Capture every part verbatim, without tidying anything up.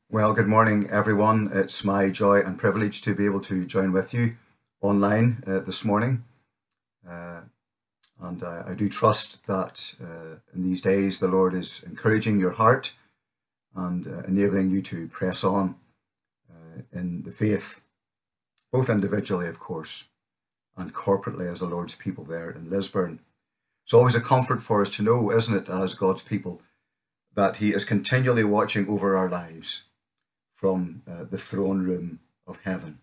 Well, good morning, everyone. It's my joy and privilege to be able to join with you online uh, this morning. Uh, and I, I do trust that uh, in these days the Lord is encouraging your heart and uh, enabling you to press on uh, in the faith, both individually, of course, and corporately as the Lord's people there in Lisburn. It's always a comfort for us to know, isn't it, as God's people, that He is continually watching over our lives from uh, the throne room of heaven.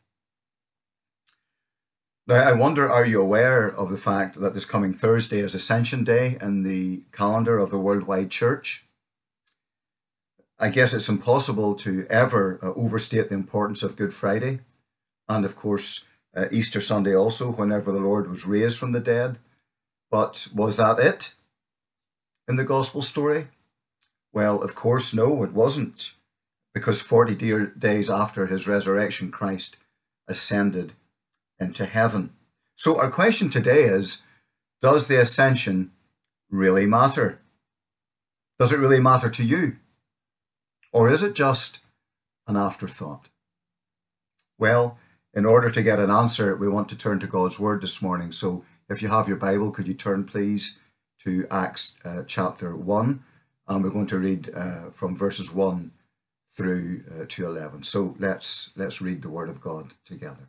Now, I wonder, are you aware of the fact that this coming Thursday is Ascension Day in the calendar of the Worldwide Church? I guess it's impossible to ever uh, overstate the importance of Good Friday, and of course, uh, Easter Sunday also, whenever the Lord was raised from the dead. But was that it in the gospel story? Well, of course, no, it wasn't. Because forty days after his resurrection, Christ ascended into heaven. So our question today is, does the ascension really matter? Does it really matter to you? Or is it just an afterthought? Well, in order to get an answer, we want to turn to God's Word this morning. So if you have your Bible, could you turn, please, to Acts uh, chapter one? And we're going to read uh, from verses one through uh, to eleven. So let's let's read the Word of God together.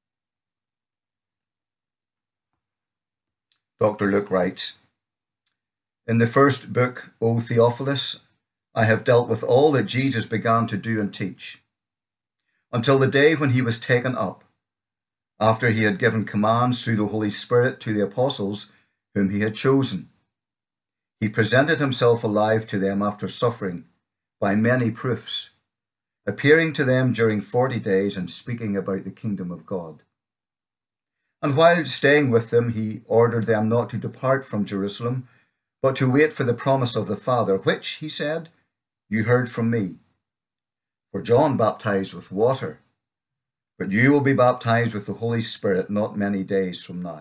Doctor Luke writes, "In the first book, O Theophilus, I have dealt with all that Jesus began to do and teach, until the day when he was taken up, after he had given commands through the Holy Spirit to the apostles whom he had chosen. He presented himself alive to them after suffering by many proofs, appearing to them during forty days and speaking about the kingdom of God. And while staying with them, he ordered them not to depart from Jerusalem, but to wait for the promise of the Father, which, he said, you heard from me. For John baptized with water, but you will be baptized with the Holy Spirit not many days from now."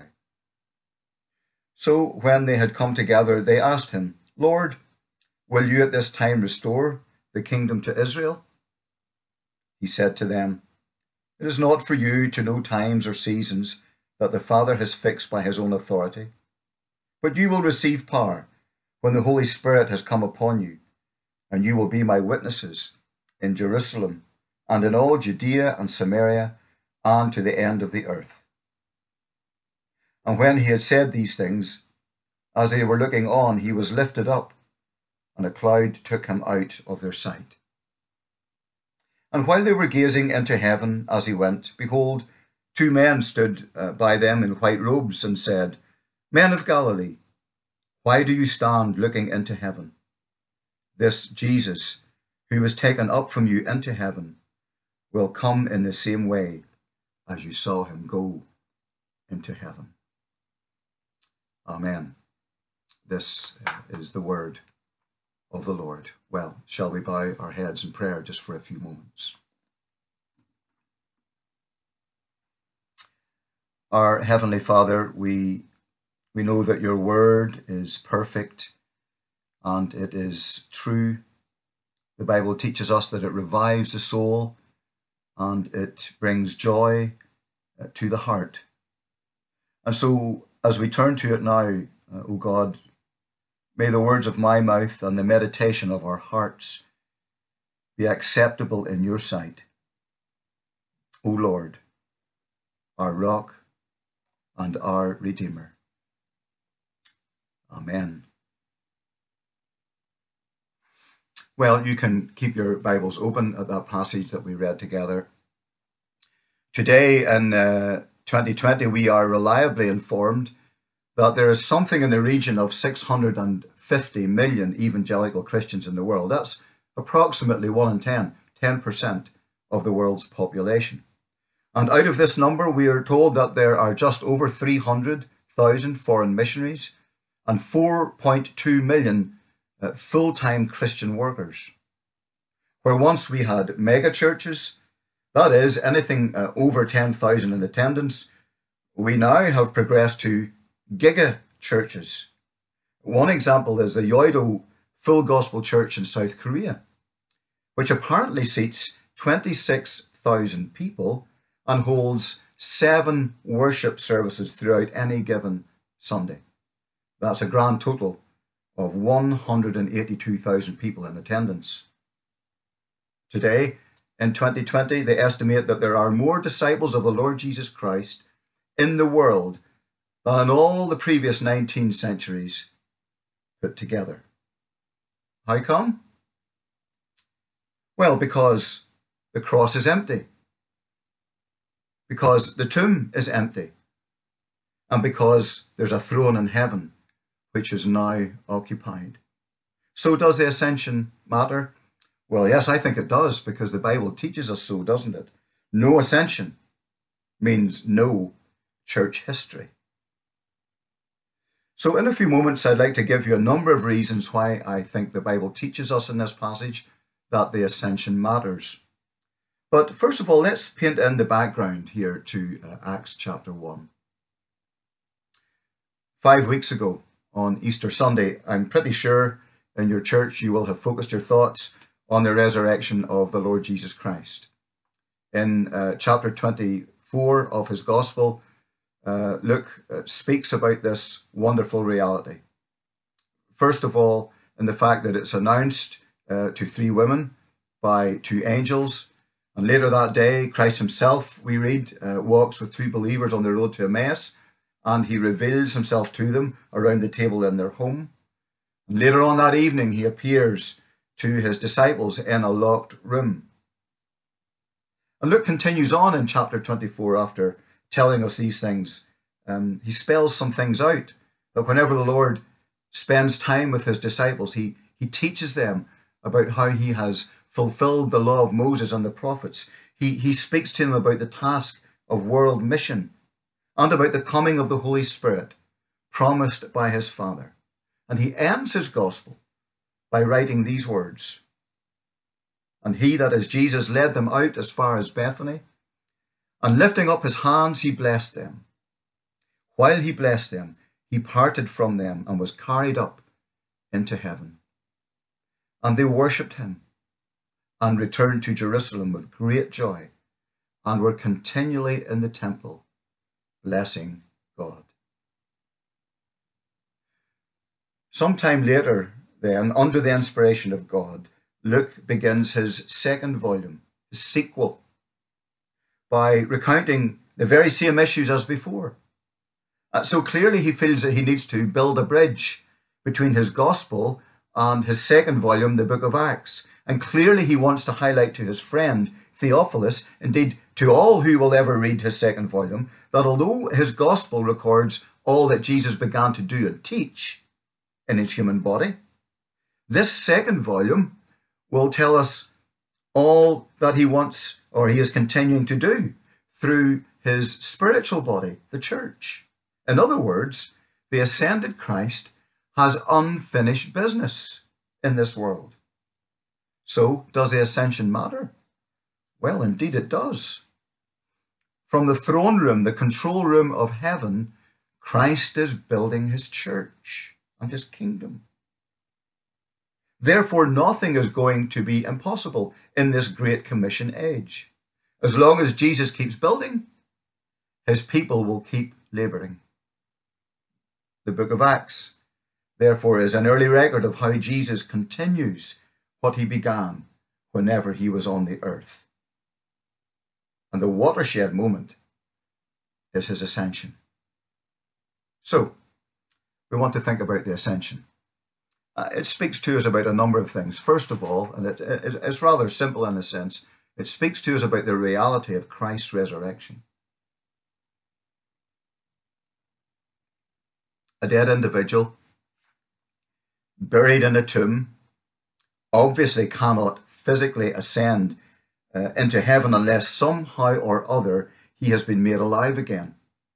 So when they had come together, they asked him, "Lord, will you at this time restore the kingdom to Israel?" He said to them, "It is not for you to know times or seasons that the Father has fixed by his own authority, but you will receive power when the Holy Spirit has come upon you, and you will be my witnesses in Jerusalem and in all Judea and Samaria and to the end of the earth." And when he had said these things, as they were looking on, he was lifted up, and a cloud took him out of their sight. And while they were gazing into heaven as he went, behold, two men stood uh, by them in white robes and said, "Men of Galilee, why do you stand looking into heaven? This Jesus, who was taken up from you into heaven, will come in the same way as you saw him go into heaven." Amen. This is the word of the Lord. Well, shall we bow our heads in prayer just for a few moments? Our Heavenly Father, we, we know that your word is perfect and it is true. The Bible teaches us that it revives the soul and it brings joy uh, to the heart. And so as we turn to it now, uh, O God, may the words of my mouth and the meditation of our hearts be acceptable in your sight, O Lord, our rock and our Redeemer. Amen. Well, you can keep your Bibles open at that passage that we read together. Today in uh, twenty twenty, we are reliably informed that there is something in the region of six hundred fifty million evangelical Christians in the world. That's approximately one in ten, ten percent of the world's population. And out of this number, we are told that there are just over three hundred thousand foreign missionaries and four point two million uh, full-time Christian workers. Where once we had mega churches, that is, anything uh, over ten thousand in attendance, we now have progressed to giga churches. One example is the Yoido Full Gospel Church in South Korea. which apparently seats twenty-six thousand people and holds seven worship services throughout any given Sunday. That's a grand total of one hundred eighty-two thousand people in attendance. Today, in twenty twenty, they estimate that there are more disciples of the Lord Jesus Christ in the world than in all the previous nineteen centuries put together. How come? Well, because the cross is empty, because the tomb is empty, and because there's a throne in heaven which is now occupied. So does the ascension matter? Well, yes, I think it does, because the Bible teaches us so, doesn't it? No ascension means no church history. So in a few moments, I'd like to give you a number of reasons why I think the Bible teaches us in this passage that the ascension matters. But first of all, let's paint in the background here to uh, Acts chapter one. Five weeks ago, on Easter Sunday, I'm pretty sure in your church you will have focused your thoughts on the resurrection of the Lord Jesus Christ. In uh, chapter twenty-four of his Gospel, uh, Luke uh, speaks about this wonderful reality. First of all, in the fact that it's announced uh, to three women by two angels, and later that day, Christ himself, we read, uh, walks with two believers on the road to Emmaus, and he reveals himself to them around the table in their home. And later on that evening, he appears to his disciples in a locked room. And Luke continues on in chapter twenty-four after telling us these things. Um, he spells some things out, that whenever the Lord spends time with his disciples, he, he teaches them about how he has fulfilled the law of Moses and the prophets. He, he speaks to them about the task of world mission and about the coming of the Holy Spirit promised by his Father. And he ends his gospel by writing these words. And he, that is Jesus, led them out as far as Bethany, and lifting up his hands, he blessed them. While he blessed them, he parted from them and was carried up into heaven. And they worshipped him and returned to Jerusalem with great joy, and were continually in the temple, blessing God. Sometime later, then, under the inspiration of God, Luke begins his second volume, his sequel, by recounting the very same issues as before. Uh, so clearly he feels that he needs to build a bridge between his gospel and his second volume, the book of Acts. And clearly he wants to highlight to his friend Theophilus, indeed to all who will ever read his second volume, that although his gospel records all that Jesus began to do and teach in his human body, this second volume will tell us all that he wants, or he is continuing to do, through his spiritual body, the church. In other words, the ascended Christ has unfinished business in this world. So, does the ascension matter? Well, indeed it does. From the throne room, the control room of heaven, Christ is building his church and his kingdom. Therefore, nothing is going to be impossible in this Great Commission age. As long as Jesus keeps building, his people will keep laboring. The book of Acts, therefore, is an early record of how Jesus continues what he began whenever he was on the earth. And the watershed moment is his ascension. So, we want to think about the ascension. Uh, it speaks to us about a number of things. First of all, and it, it, it's rather simple in a sense, it speaks to us about the reality of Christ's resurrection. A dead individual, buried in a tomb, obviously cannot physically ascend uh, into heaven unless somehow or other he has been made alive again.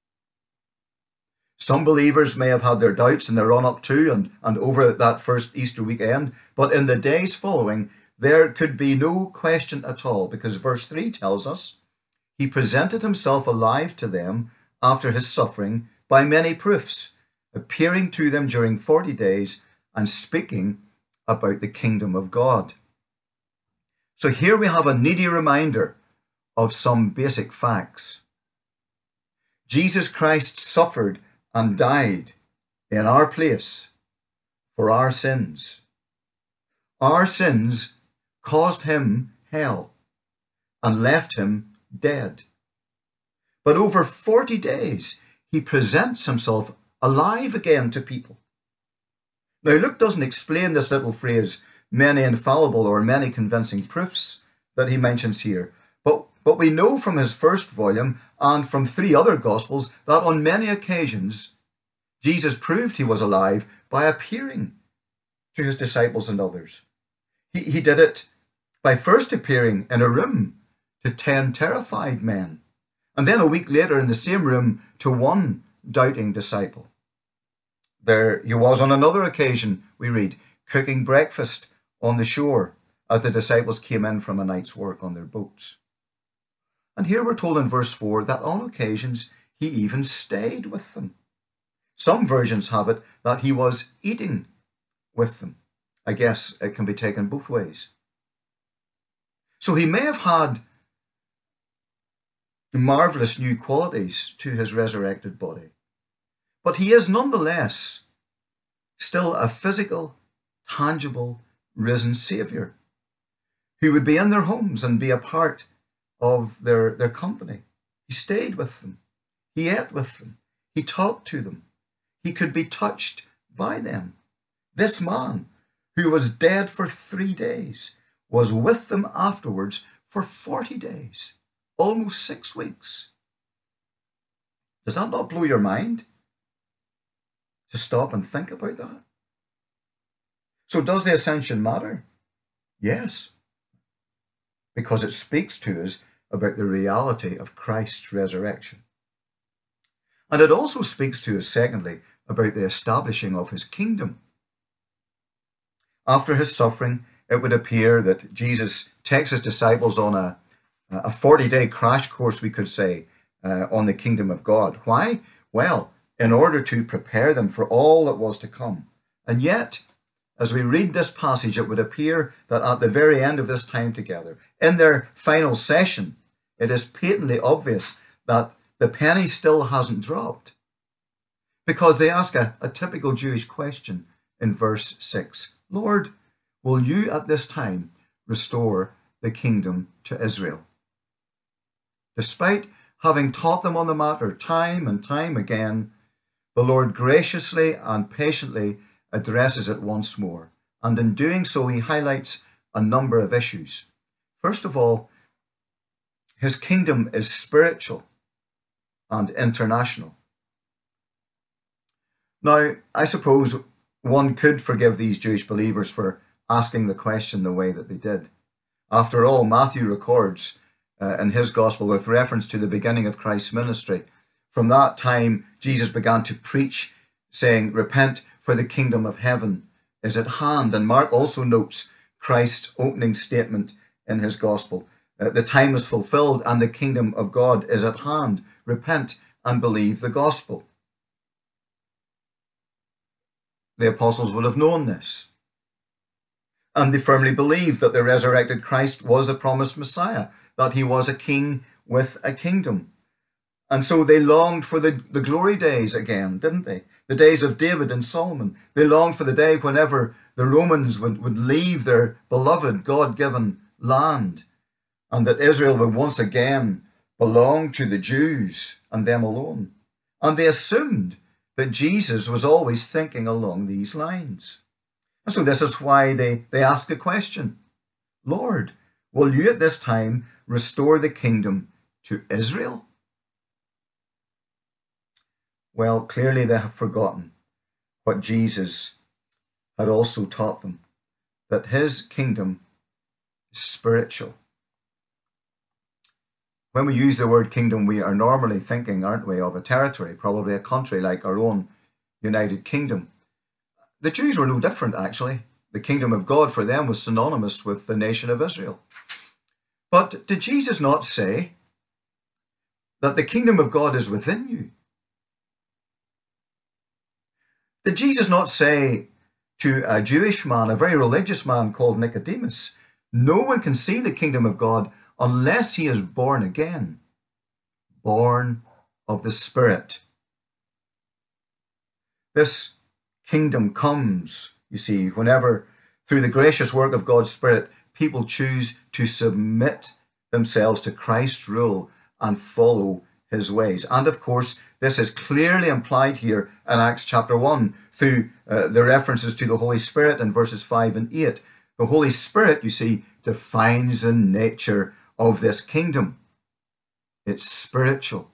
Some believers may have had their doubts in the run-up to and, and over that first Easter weekend, but in the days following, there could be no question at all, because verse three tells us, he presented himself alive to them after his suffering by many proofs, appearing to them during forty days and speaking about the kingdom of God. So here we have a needy reminder of some basic facts. Jesus Christ suffered and died in our place for our sins. Our sins caused him hell and left him dead. But over forty days, he presents himself alive again to people. Now, Luke doesn't explain this little phrase, many infallible or many convincing proofs, that he mentions here. But, but we know from his first volume and from three other Gospels that on many occasions, Jesus proved he was alive by appearing to his disciples and others. He, he did it by first appearing in a room to ten terrified men, and then a week later in the same room to one doubting disciple. There he was on another occasion, we read, cooking breakfast on the shore as the disciples came in from a night's work on their boats. And here we're told in verse four that on occasions he even stayed with them. Some versions have it that he was eating with them. I guess it can be taken both ways. So he may have had marvelous new qualities to his resurrected body, but he is nonetheless still a physical, tangible, risen Saviour who would be in their homes and be a part of their, their company. He stayed with them. He ate with them. He talked to them. He could be touched by them. This man, who was dead for three days, was with them afterwards for forty days, almost six weeks. Does that not blow your mind? To stop and think about that? So does the ascension matter? Yes, because it speaks to us about the reality of Christ's resurrection. And it also speaks to us, secondly, about the establishing of his kingdom. After his suffering, it would appear that Jesus takes his disciples on a, a forty-day crash course, we could say, uh, on the kingdom of God. Why? Well, in order to prepare them for all that was to come. And yet, as we read this passage, it would appear that at the very end of this time together, in their final session, it is patently obvious that the penny still hasn't dropped, because they ask a, a typical Jewish question in verse six. Lord, will you at this time restore the kingdom to Israel? Despite having taught them on the matter time and time again, the Lord graciously and patiently addresses it once more. And in doing so, he highlights a number of issues. First of all, his kingdom is spiritual and international. Now, I suppose one could forgive these Jewish believers for asking the question the way that they did. After all, Matthew records uh, in his gospel with reference to the beginning of Christ's ministry. From that time, Jesus began to preach, saying, repent, for the kingdom of heaven is at hand. And Mark also notes Christ's opening statement in his gospel. Uh, the time is fulfilled and the kingdom of God is at hand. Repent and believe the gospel. The apostles would have known this. And they firmly believed that the resurrected Christ was the promised Messiah, that he was a king with a kingdom. And so they longed for the, the glory days again, didn't they? The days of David and Solomon. They longed for the day whenever the Romans would, would leave their beloved God-given land, and that Israel would once again belong to the Jews and them alone. And they assumed that Jesus was always thinking along these lines. And so this is why they, they ask a question. Lord, will you at this time restore the kingdom to Israel? Well, clearly they have forgotten what Jesus had also taught them, that his kingdom is spiritual. When we use the word kingdom, we are normally thinking, aren't we, of a territory, probably a country like our own United Kingdom. The Jews were no different, actually. The kingdom of God for them was synonymous with the nation of Israel. But did Jesus not say that the kingdom of God is within you? Did Jesus not say to a Jewish man, a very religious man called Nicodemus, No one can see the kingdom of God unless he is born again, born of the Spirit. This kingdom comes, you see, whenever, through the gracious work of God's Spirit, people choose to submit themselves to Christ's rule and follow his ways. And of course, this is clearly implied here in Acts chapter one through uh, the references to the Holy Spirit in verses five and eight. The Holy Spirit, you see, defines the nature of this kingdom. It's spiritual.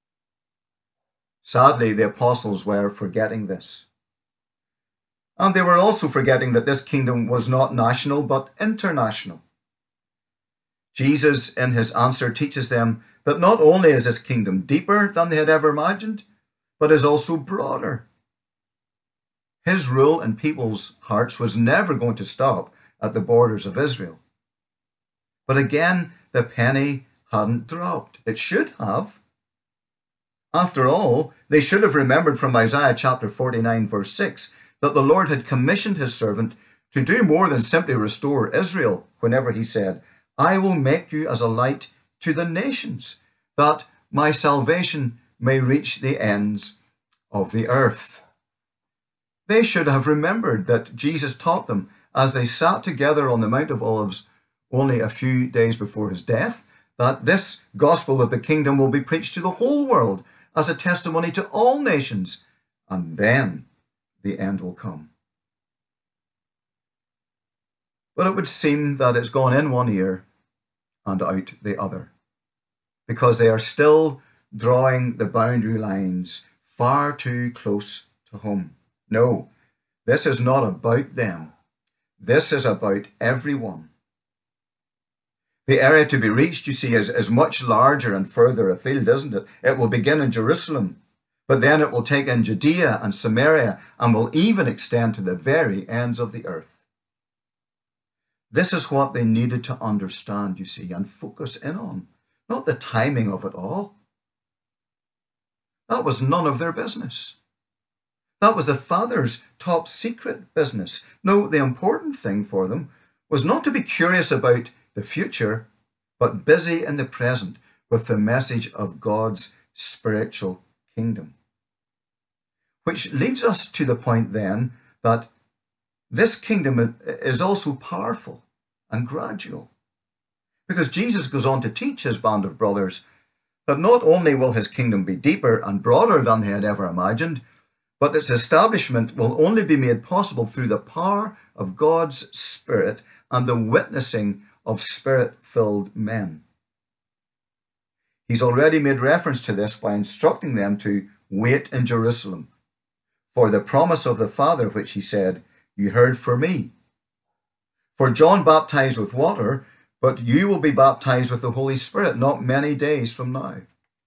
Sadly, the apostles were forgetting this. And they were also forgetting that this kingdom was not national but international. Jesus, in his answer, teaches them that not only is this kingdom deeper than they had ever imagined, but is also broader. His rule in people's hearts was never going to stop at the borders of Israel. But again, the penny hadn't dropped. It should have. After all, they should have remembered from Isaiah chapter forty-nine, verse six, that the Lord had commissioned his servant to do more than simply restore Israel whenever he said, I will make you as a light to the nations, that my salvation may reach the ends of the earth. They should have remembered that Jesus taught them as they sat together on the Mount of Olives only a few days before his death, that this gospel of the kingdom will be preached to the whole world as a testimony to all nations, and then the end will come. But it would seem that it's gone in one ear and out the other, because they are still drawing the boundary lines far too close to home. No, this is not about them. This is about everyone. The area to be reached, you see, is, is much larger and further afield, isn't it? It will begin in Jerusalem, but then it will take in Judea and Samaria and will even extend to the very ends of the earth. This is what they needed to understand, you see, and focus in on, not the timing of it all. That was none of their business. That was the Father's top secret business. No, the important thing for them was not to be curious about the future, but busy in the present with the message of God's spiritual kingdom. Which leads us to the point then that this kingdom is also powerful and gradual. Because Jesus goes on to teach his band of brothers that not only will his kingdom be deeper and broader than they had ever imagined, but its establishment will only be made possible through the power of God's Spirit and the witnessing of Spirit-filled men. He's already made reference to this by instructing them to wait in Jerusalem for the promise of the Father, which he said, you heard from me. For John baptized with water, but you will be baptized with the Holy Spirit not many days from now.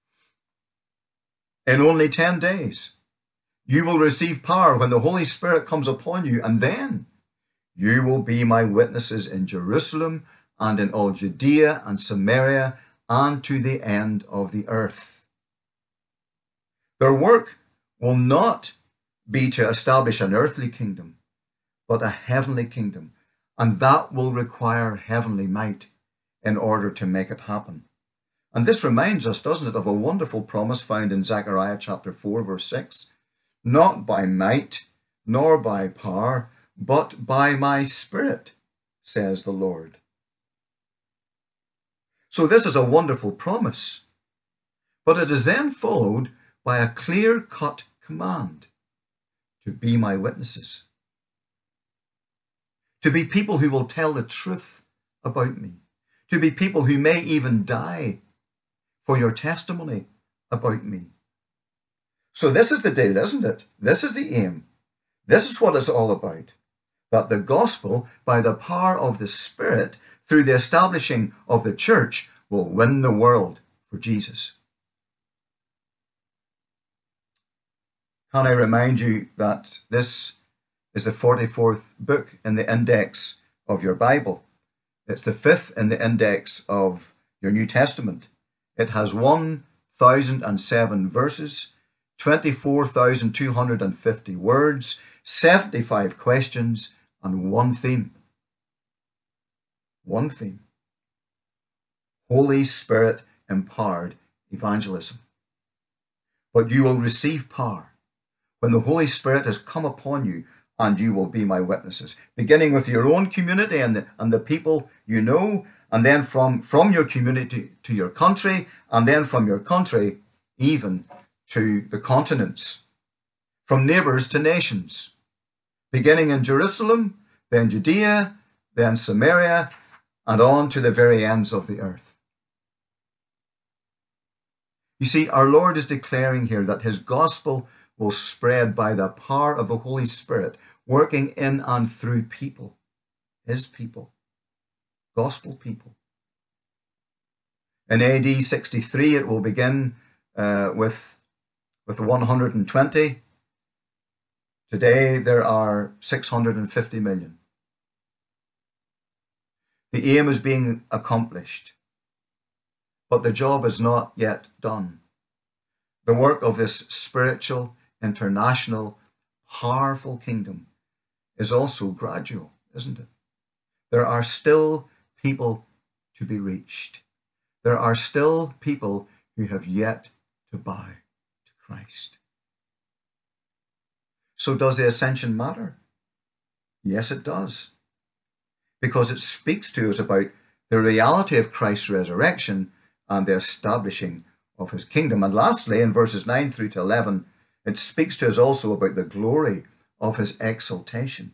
In only ten days, you will receive power when the Holy Spirit comes upon you, and then you will be my witnesses in Jerusalem and in all Judea and Samaria and to the end of the earth. Their work will not be to establish an earthly kingdom, but a heavenly kingdom, and that will require heavenly might in order to make it happen. And this reminds us, doesn't it, of a wonderful promise found in Zechariah chapter four, verse six. Not by might, nor by power, but by my Spirit, says the Lord. So this is a wonderful promise, but it is then followed by a clear-cut command to be my witnesses, to be people who will tell the truth about me, to be people who may even die for your testimony about me. So this is the deal, isn't it? This is the aim. This is what it's all about. That the gospel, by the power of the Spirit, through the establishing of the church, will win the world for Jesus. Can I remind you that this is the forty-fourth book in the index of your Bible? It's the fifth in the index of your New Testament. It has one thousand seven verses, twenty-four thousand two hundred fifty words, seventy-five questions, and one theme. One theme: Holy Spirit empowered evangelism. But you will receive power when the Holy Spirit has come upon you, and you will be my witnesses, beginning with your own community and the, and the people you know, and then from, from your community to your country, and then from your country even to the continents, from neighbors to nations, beginning in Jerusalem, then Judea, then Samaria, and on to the very ends of the earth. You see, our Lord is declaring here that his gospel will spread by the power of the Holy Spirit, working in and through people, his people, gospel people. In A D sixty-three, it will begin uh, with, with one hundred twenty. Today, there are six hundred fifty million. The aim is being accomplished, but the job is not yet done. The work of this spiritual, international, powerful kingdom is also gradual, isn't it? There are still people to be reached. There are still people who have yet to bow to Christ. So does the ascension matter? Yes, it does. Because it speaks to us about the reality of Christ's resurrection and the establishing of his kingdom. And lastly, in verses nine through to eleven, it speaks to us also about the glory of his exaltation.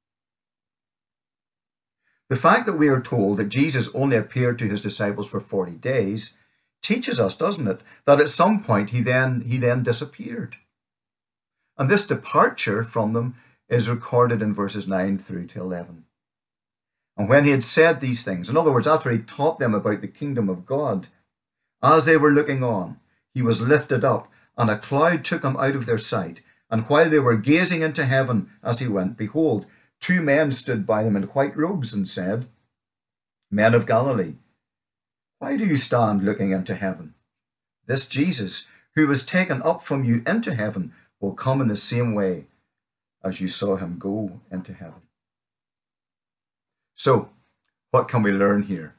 The fact that we are told that Jesus only appeared to his disciples for forty days teaches us, doesn't it, that at some point he then, he then disappeared. And this departure from them is recorded in verses nine through to eleven. And when he had said these things, in other words, after he taught them about the kingdom of God, as they were looking on, he was lifted up, and a cloud took him out of their sight. And while they were gazing into heaven as he went, behold, two men stood by them in white robes and said, Men of Galilee, why do you stand looking into heaven? This Jesus, who was taken up from you into heaven, will come in the same way as you saw him go into heaven. So, what can we learn here?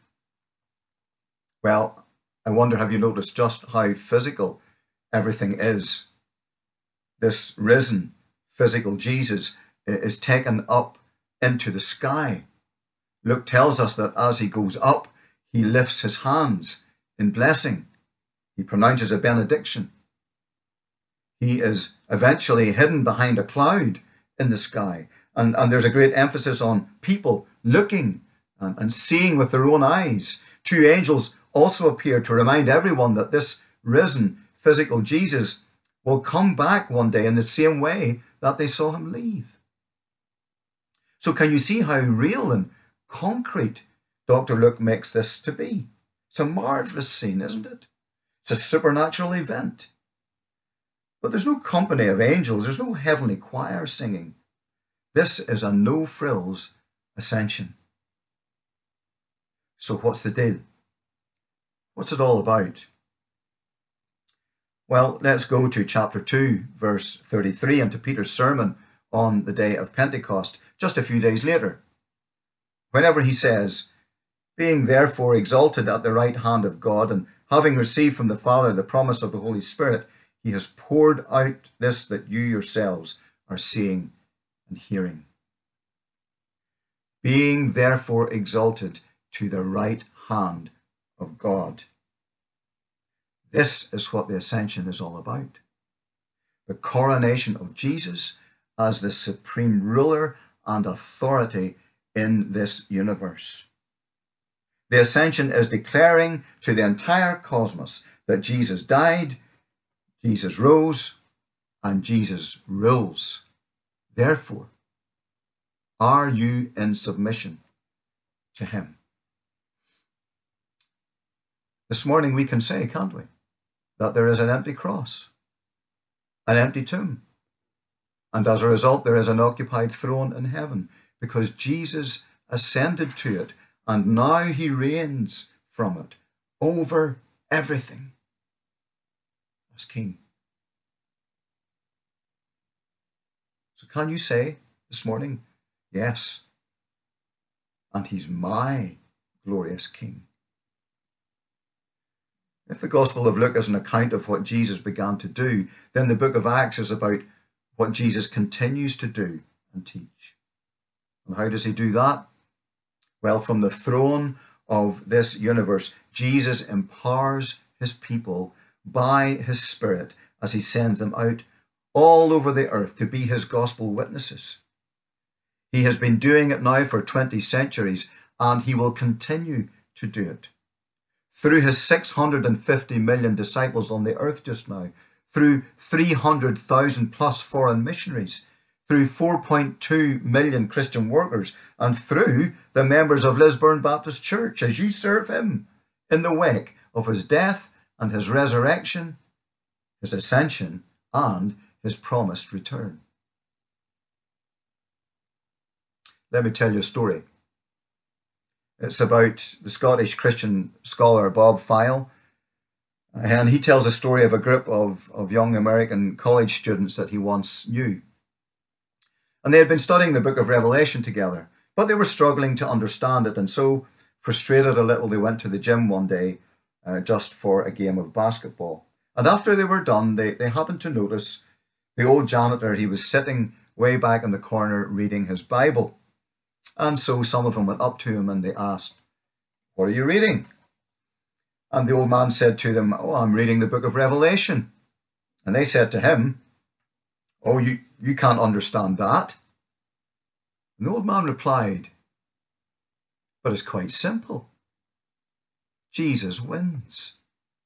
Well, I wonder, have you noticed just how physical everything is? This risen, physical Jesus is taken up into the sky. Luke tells us that as he goes up, he lifts his hands in blessing. He pronounces a benediction. He is eventually hidden behind a cloud in the sky. And, and there's a great emphasis on people looking and, and seeing with their own eyes. Two angels also appear to remind everyone that this risen, physical Jesus will come back one day in the same way that they saw him leave. So can you see how real and concrete Doctor Luke makes this to be? It's a marvelous scene, isn't it? It's a supernatural event. But there's no company of angels. There's no heavenly choir singing. This is a no-frills ascension. So what's the deal? What's it all about? Well, let's go to chapter two, verse thirty-three, and to Peter's sermon on the day of Pentecost, just a few days later. Whenever he says, being therefore exalted at the right hand of God, and having received from the Father the promise of the Holy Spirit, he has poured out this that you yourselves are seeing and hearing. Being therefore exalted to the right hand of God. This is what the ascension is all about. The coronation of Jesus as the supreme ruler and authority in this universe. The ascension is declaring to the entire cosmos that Jesus died, Jesus rose, and Jesus rules. Therefore, are you in submission to him? This morning we can say, can't we, that there is an empty cross, an empty tomb, and as a result there is an occupied throne in heaven, because Jesus ascended to it, and now he reigns from it over everything as king. So can you say this morning, yes, and he's my glorious King. If the Gospel of Luke is an account of what Jesus began to do, then the book of Acts is about what Jesus continues to do and teach. And how does he do that? Well, from the throne of this universe, Jesus empowers his people by his Spirit as he sends them out all over the earth to be his gospel witnesses. He has been doing it now for twenty centuries, and he will continue to do it. Through his six hundred fifty million disciples on the earth just now, through three hundred thousand plus foreign missionaries, through four point two million Christian workers, and through the members of Lisburn Baptist Church, as you serve him in the wake of his death and his resurrection, his ascension, and his promised return. Let me tell you a story. It's about the Scottish Christian scholar Bob Fyle, and he tells a story of a group of, of young American college students that he once knew. And they had been studying the book of Revelation together, but they were struggling to understand it, and so, frustrated a little, they went to the gym one day uh, just for a game of basketball. And after they were done, they, they happened to notice the old janitor. He was sitting way back in the corner reading his Bible. And so some of them went up to him and they asked, "What are you reading?" And the old man said to them, "Oh, I'm reading the book of Revelation." And they said to him, "Oh, you, you can't understand that." And the old man replied, "But it's quite simple. Jesus wins."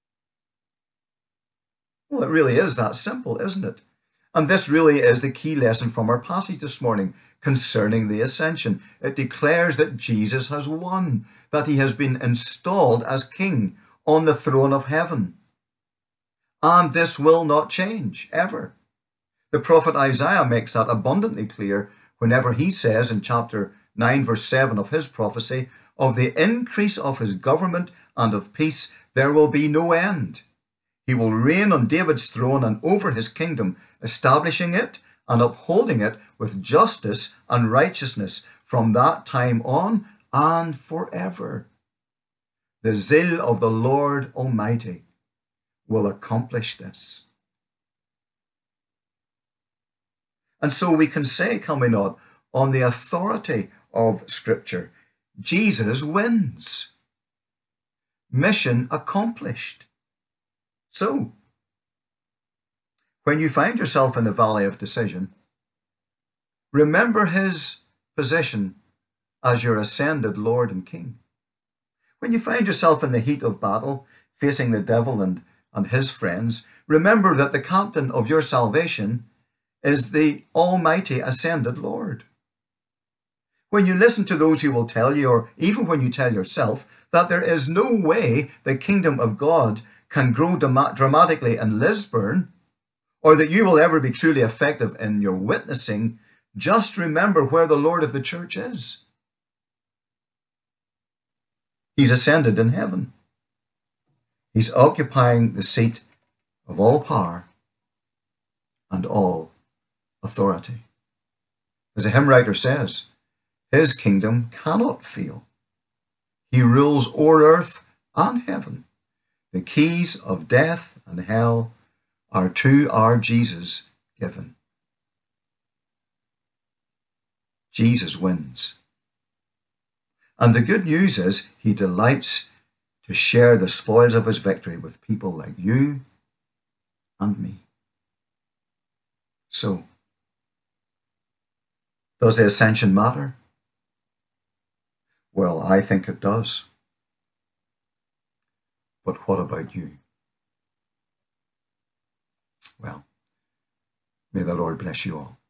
Well, it really is that simple, isn't it? And this really is the key lesson from our passage this morning concerning the ascension. It declares that Jesus has won, that he has been installed as king on the throne of heaven. And this will not change, ever. The prophet Isaiah makes that abundantly clear whenever he says in chapter nine, verse seven of his prophecy, "Of the increase of his government and of peace there will be no end. He will reign on David's throne and over his kingdom, establishing it and upholding it with justice and righteousness from that time on and forever. The zeal of the Lord Almighty will accomplish this." And so we can say, can we not, on the authority of Scripture, Jesus wins. Mission accomplished. So, when you find yourself in the valley of decision, remember his position as your ascended Lord and King. When you find yourself in the heat of battle, facing the devil and, and his friends, remember that the captain of your salvation is the Almighty ascended Lord. When you listen to those who will tell you, or even when you tell yourself, that there is no way the kingdom of God can grow dramatically in Lisburn, or that you will ever be truly effective in your witnessing, just remember where the Lord of the church is. He's ascended in heaven. He's occupying the seat of all power and all authority. As a hymn writer says, his kingdom cannot fail. He rules o'er earth and heaven. The keys of death and hell are to our Jesus given. Jesus wins. And the good news is he delights to share the spoils of his victory with people like you and me. So, does the ascension matter? Well, I think it does. But what about you? Well, may the Lord bless you all.